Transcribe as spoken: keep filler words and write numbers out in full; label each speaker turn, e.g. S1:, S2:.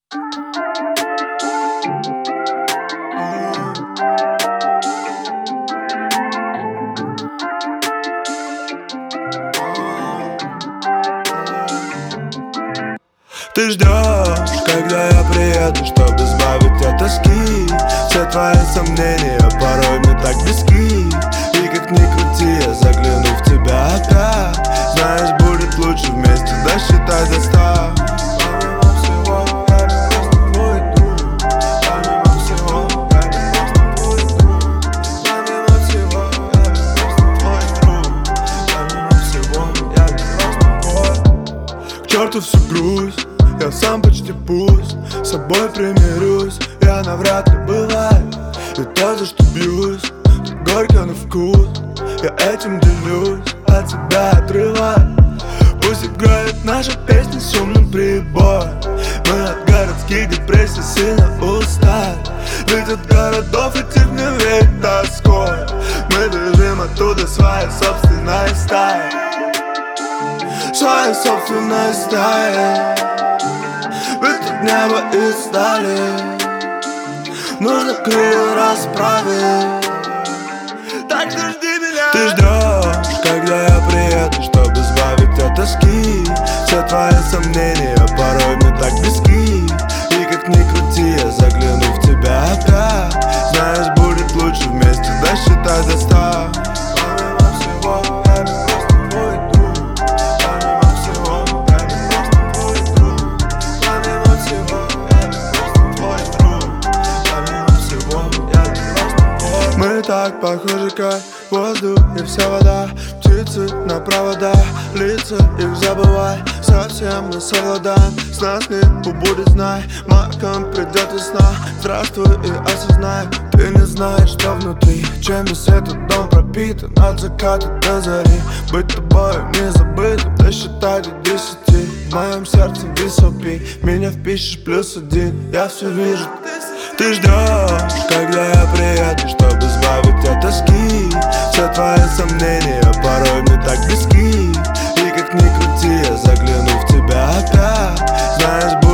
S1: Ты ждешь, когда я приеду, чтобы избавить от тоски. Все твои сомнения порой мне так близки. И как ни крути, я загляну в тебя опять. Знаешь, будет лучше вместе, досчитай до ста. Помимо всего, я просто твой друг. Помимо всего, я просто твой друг. Помимо всего, я просто твой друг. Помимо всего, я просто твой. К черту всю грусть, я сам почти пуст, с собой примирюсь. Я навряд ли бываю, и то, за что бьюсь, так горько на вкус. Я этим делюсь, от тебя отрываю. Пусть играет наша песня с шумным прибоем. Мы от городских депрессий сильно устали. Ведь от городов этих не веет тоской. Мы бежим оттуда своей собственной стаей. Своей собственной стаей. Ведь от неба и стали нужно крылья расправить. Так что жди меня. Ты ждешь, когда я приеду, чтобы избавить от тоски. Все твои сомнения порой мне так близки. И как ни крути, я загляну в тебя опять. Знаешь, будет лучше вместе, досчитай до ста. Помимо всего, я просто твой друг. Помимо всего, я просто твой друг. Помимо всего, я просто твой друг. Помимо всего, я просто твой. Мы так похожи, как воздух и вся вода. Птицы на провода, лица их забывай. Совсем не совладаем, с нас не убудет, знай. Маком придет весна, здравствуй и осознай. Ты не знаешь, что внутри, чем весь этот дом пропитан. От заката до зари, быть тобою не забытым, досчитай до десяти. В моем сердце высопи, меня впишешь плюс один. Я все вижу. Ты ждешь, когда я приеду, чтобы избавить от тоски. Все твои сомнения порой мне так близки. И как ни крути, я загляну в тебя опять. Знаешь,